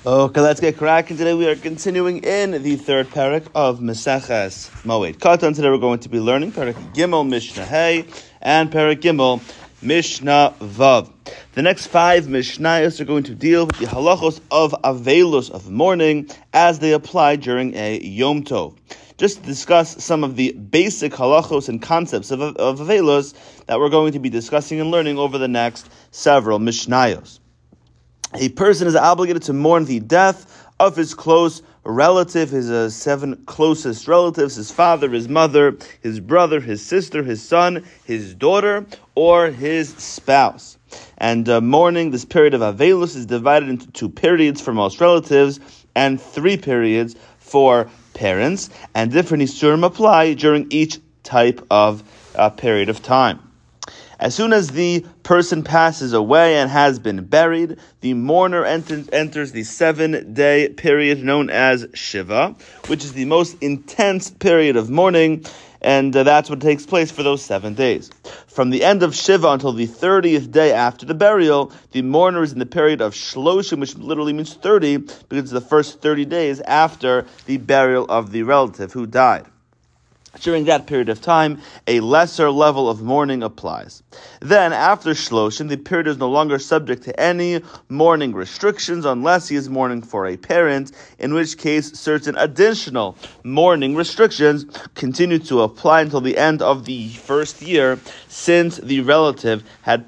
Okay, let's get cracking. Today we are continuing in the third parak of Maseches Moed Katan. Today we're going to be learning Parak Gimel Mishnah Hey and Parak Gimel Mishnah Vav. The next five Mishnayos are going to deal with the halachos of Avelus of mourning as they apply during a Yom Tov. Just to discuss some of the basic halachos and concepts of Avelus that we're going to be discussing and learning over the next several Mishnayos. A person is obligated to mourn the death of his close relative, his seven closest relatives, his father, his mother, his brother, his sister, his son, his daughter, or his spouse. And mourning, this period of Avelus, is divided into 2 periods for most relatives and 3 periods for parents, and different isurim apply during each type of period of time. As soon as the person passes away and has been buried, the mourner enters the 7-day period known as Shiva, which is the most intense period of mourning, and that's what takes place for those 7 days. From the end of Shiva until the 30th day after the burial, the mourner is in the period of Shloshim, which literally means 30, because it's the first 30 days after the burial of the relative who died. During that period of time, a lesser level of mourning applies. Then, after Shloshim, the period is no longer subject to any mourning restrictions unless he is mourning for a parent, in which case certain additional mourning restrictions continue to apply until the end of the first year since the relative had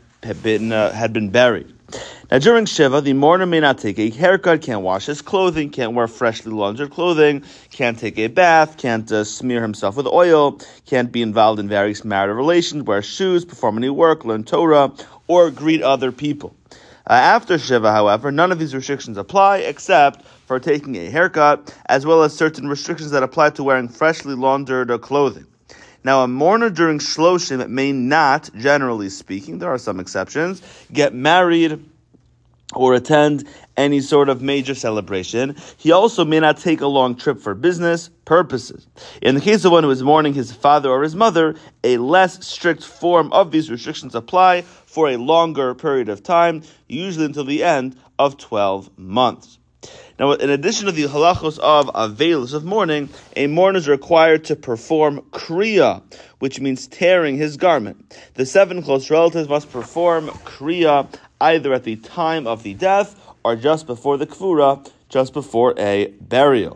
been buried. Now, during Shiva, the mourner may not take a haircut, can't wash his clothing, can't wear freshly laundered clothing, can't take a bath, can't smear himself with oil, can't be involved in various marital relations, wear shoes, perform any work, learn Torah, or greet other people. After Shiva, however, none of these restrictions apply except for taking a haircut, as well as certain restrictions that apply to wearing freshly laundered clothing. Now, a mourner during Shloshim may not, generally speaking, there are some exceptions, get married or attend any sort of major celebration. He also may not take a long trip for business purposes. In the case of one who is mourning his father or his mother, a less strict form of these restrictions apply for a longer period of time, usually until the end of 12 months. Now, in addition to the halachos of Avelus of mourning, a mourner is required to perform kriya, which means tearing his garment. The 7 close relatives must perform kriya either at the time of the death or just before the kvura, just before a burial.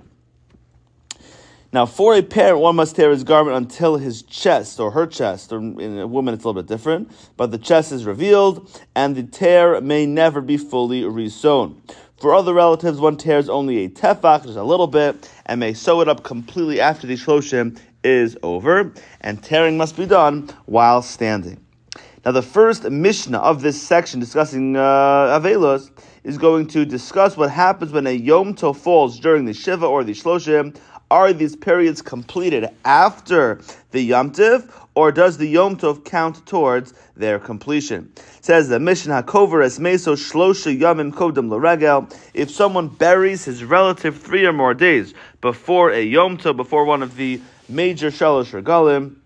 Now, for a parent, one must tear his garment until his chest, or her chest, or in a woman it's a little bit different, but the chest is revealed, and the tear may never be fully resewn. For other relatives, one tears only a tefach, just a little bit, and may sew it up completely after the shloshim is over, and tearing must be done while standing. Now, the first Mishnah of this section discussing Avelus is going to discuss what happens when a Yom Tov falls during the Shiva or the Shloshim. Are these periods completed after the Yom Tov, or does the Yom Tov count towards their completion? It says the Mishnah Hakover es meso shlosha yamim kodem l'regel. If someone buries his relative 3 or more days before a Yom Tov, before one of the major shalosh regalim,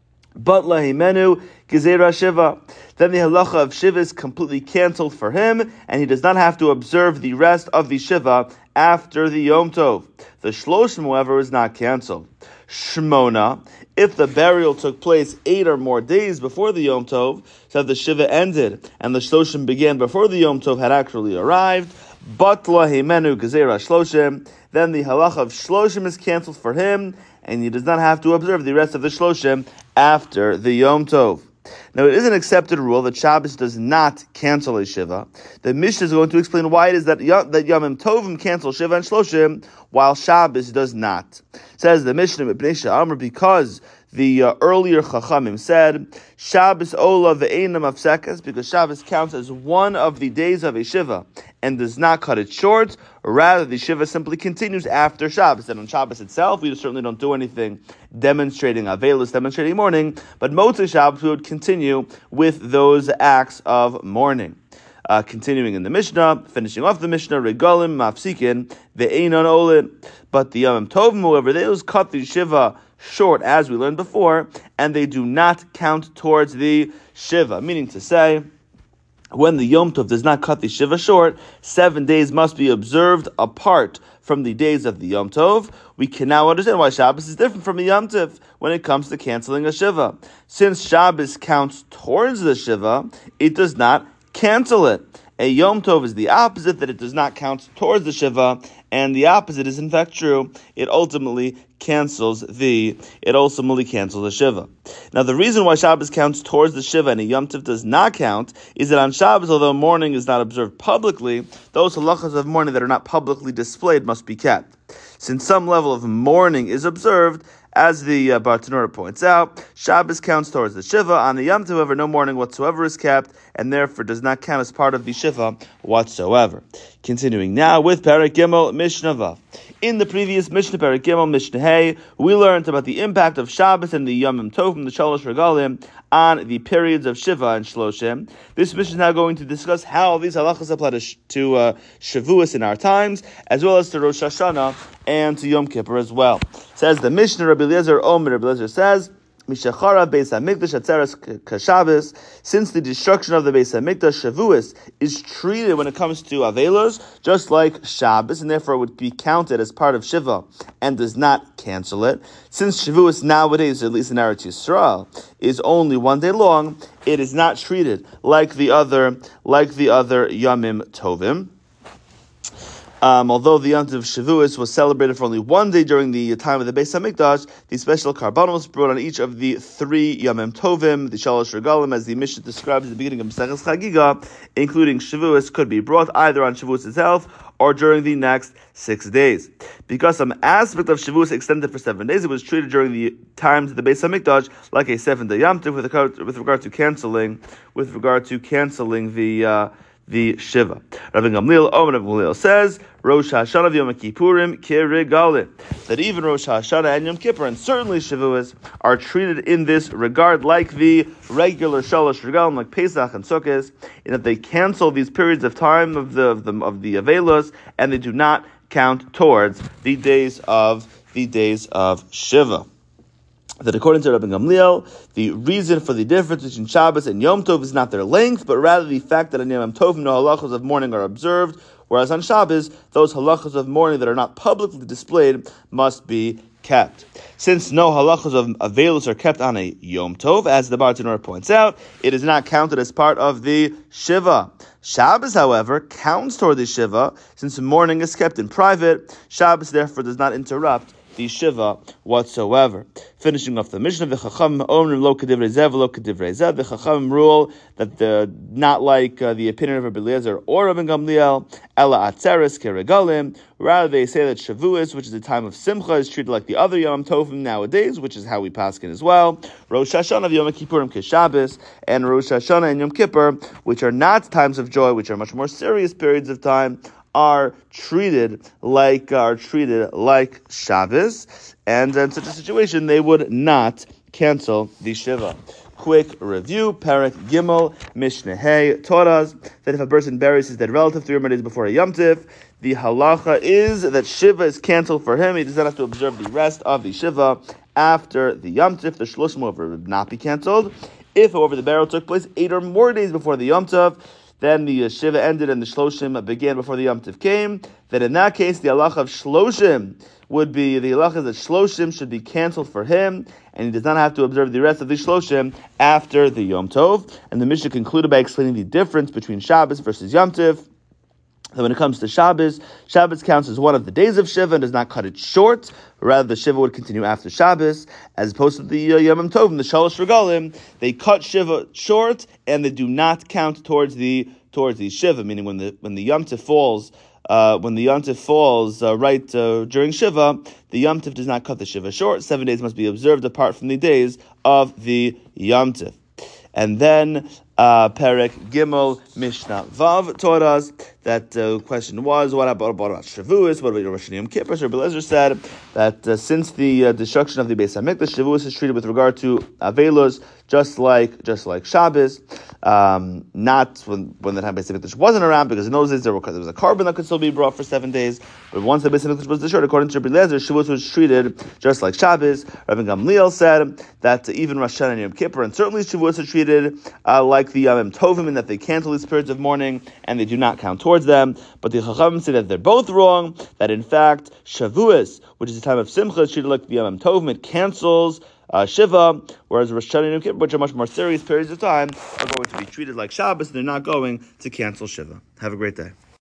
but lahimenu gezerah shiva, then the halacha of shiva is completely canceled for him, and he does not have to observe the rest of the shiva after the Yom Tov. The shloshim, however, is not canceled. Shmona, if the burial took place 8 or more days before the Yom Tov, so the shiva ended and the shloshim began before the Yom Tov had actually arrived, but lahimenu gezerah shloshim, then the halacha of shloshim is canceled for him, and he does not have to observe the rest of the shloshim after the Yom Tov. Now, it is an accepted rule that Shabbos does not cancel a Shiva. The Mishnah is going to explain why it is that Yomim Tovim cancel Shiva and Shloshim, while Shabbos does not. Says the Mishnah, because the earlier Chachamim said, Shabbos Ola ve'enam afsekas, because Shabbos counts as one of the days of a Shiva and does not cut it short. Rather, the Shiva simply continues after Shabbos. And on Shabbos itself, we certainly don't do anything demonstrating Avelus, demonstrating mourning, but Motzei Shabbos we would continue with those acts of mourning. Continuing in the Mishnah, finishing off the Mishnah, Regalim, Mafsikin, Ve'einon Olin. But the Yomim Tovim, however, they always cut the Shiva short, as we learned before, and they do not count towards the Shiva. Meaning to say, when the Yom Tov does not cut the Shiva short, 7 days must be observed apart from the days of the Yom Tov. We can now understand why Shabbos is different from a Yom Tov when it comes to canceling a Shiva. Since Shabbos counts towards the Shiva, it does not cancel it. A Yom Tov is the opposite, that it does not count towards the Shiva, and the opposite is in fact true. It ultimately cancels the Shiva. Now, the reason why Shabbos counts towards the Shiva and a Yom Tov does not count is that on Shabbos, although mourning is not observed publicly, those halachas of mourning that are not publicly displayed must be kept. Since some level of mourning is observed, as the Bartanura points out, Shabbos counts towards the Shiva. On the Yom Tov, however, no mourning whatsoever is kept, and therefore does not count as part of the Shiva whatsoever. Continuing now with Perek Gimel Mishnah Vav. In the previous Mishnah, Perek Gimel Mishnah Hey, we learned about the impact of Shabbos and the Yomim Tovim, the Shalosh Regalim, on the periods of Shiva and Shloshim. This Mishnah is now going to discuss how these halachas apply to Shavuos in our times, as well as to Rosh Hashanah and to Yom Kippur as well. Says the Mishnah, Rabbi Eliezer Omer, Rabbi Eliezer says, Mishachara Beis HaMikdash Atzeres Kashabbos, since the destruction of the Beis HaMikdash, Shavuos is treated when it comes to Avelos just like Shabbos, and therefore would be counted as part of Shiva and does not cancel it. Since Shavuos nowadays, at least in Eretz Yisrael, is only 1 day long, it is not treated like the other Yomim Tovim. Although the Yom Tov Shavuos was celebrated for only 1 day during the time of the Beis HaMikdash, the special karbanos was brought on each of the 3 Yomim Tovim, the Shalosh Regalim, as the Mishnah describes at the beginning of Maseches Chagiga, including Shavuos, could be brought either on Shavuos itself or during the next 6 days. Because some aspect of Shavuos extended for 7 days, it was treated during the times of the Beis HaMikdash like a 7-day Yom Tov with regard to canceling the Shiva. Rabbi Gamliel Omer Rabbi Gamliel says, Rosh Hashanah Yom Kippurim Kirigalim, that even Rosh Hashanah and Yom Kippur, and certainly Shavuos, are treated in this regard like the regular Shalosh Regalim, like Pesach and Sukkot, in that they cancel these periods of time of the Avelos, and they do not count towards the days of Shiva. That according to Rabbi Gamliel, the reason for the difference between Shabbos and Yom Tov is not their length, but rather the fact that on Yom Tov no halachos of mourning are observed, whereas on Shabbos, those halachos of mourning that are not publicly displayed must be kept. Since no halachos of Avelos are kept on a Yom Tov, as the Bartanura points out, it is not counted as part of the Shiva. Shabbos, however, counts toward the Shiva, since mourning is kept in private. Shabbos, therefore, does not interrupt the Shiva whatsoever. Finishing off the Mishnah, the Chachamim Omrim lo kedivrei zev lo kedivrei zeh. The Chachamim rule that not like the opinion of Rabbi Eliezer or Rabbi Gamliel, ela atzeres keregalim. Rather, they say that Shavuos, which is the time of Simcha, is treated like the other Yom Tovim nowadays, which is how we paskin as well. Rosh Hashanah Yom Kippurim Keshabbos, and Rosh Hashanah and Yom Kippur, which are not times of joy, which are much more serious periods of time, are treated like Shabbos, and in such a situation they would not cancel the Shiva. Quick review: Perek Gimel Mishnah Hey taught us that if a person buries his dead relative 3 or more days before a Yom Tiv, the halacha is that Shiva is canceled for him. He does not have to observe the rest of the Shiva after the Yom Tiv. The Shloshim would not be canceled. If, however, the burial took place 8 or more days before the Yom Tov, then the Shiva ended and the Shloshim began before the Yom Tov came, then in that case the halacha of Shloshim would be, the halacha that Shloshim should be canceled for him, and he does not have to observe the rest of the Shloshim after the Yom Tov. And the Mishnah concluded by explaining the difference between Shabbos versus Yom Tov. That when it comes to Shabbos, Shabbos counts as one of the days of Shiva and does not cut it short. Rather, the Shiva would continue after Shabbos, as opposed to the Yom Tovim, the Shalosh Regalim. They cut Shiva short and they do not count towards the Shiva. Meaning, when the Yom Tov falls, during Shiva, the Yom Tov does not cut the Shiva short. 7 days must be observed apart from the days of the Yom Tov. And then Perek Gimel Mishnah Vav taught us that question was, what about Shavuos? What about Rosh Hashanah Yom Kippur? So Rabbi Eliezer said that since the destruction of the Beis Hamikdash, Shavuos is treated with regard to Avelos just like Shabbos, not when the time Beis Hamikdash wasn't around, because in those days there was a carbon that could still be brought for 7 days. But once the Beis Hamikdash was destroyed, according to Rabbi Eliezer, Shavuos was treated just like Shabbos. Rabbi Gamliel said that even Rosh Hashanah and Yom Kippur, and certainly Shavuos, are treated like the Yom Tovim, in that they cancel these periods of mourning and they do not count towards them. But the Chachamim say that they're both wrong, that in fact Shavuos, which is a time of Simcha, is treated like the Yom Tovim. It cancels Shiva, whereas Rosh Hashanah and Yom Kippur, which are much more serious periods of time, are going to be treated like Shabbos, and they're not going to cancel Shiva. Have a great day.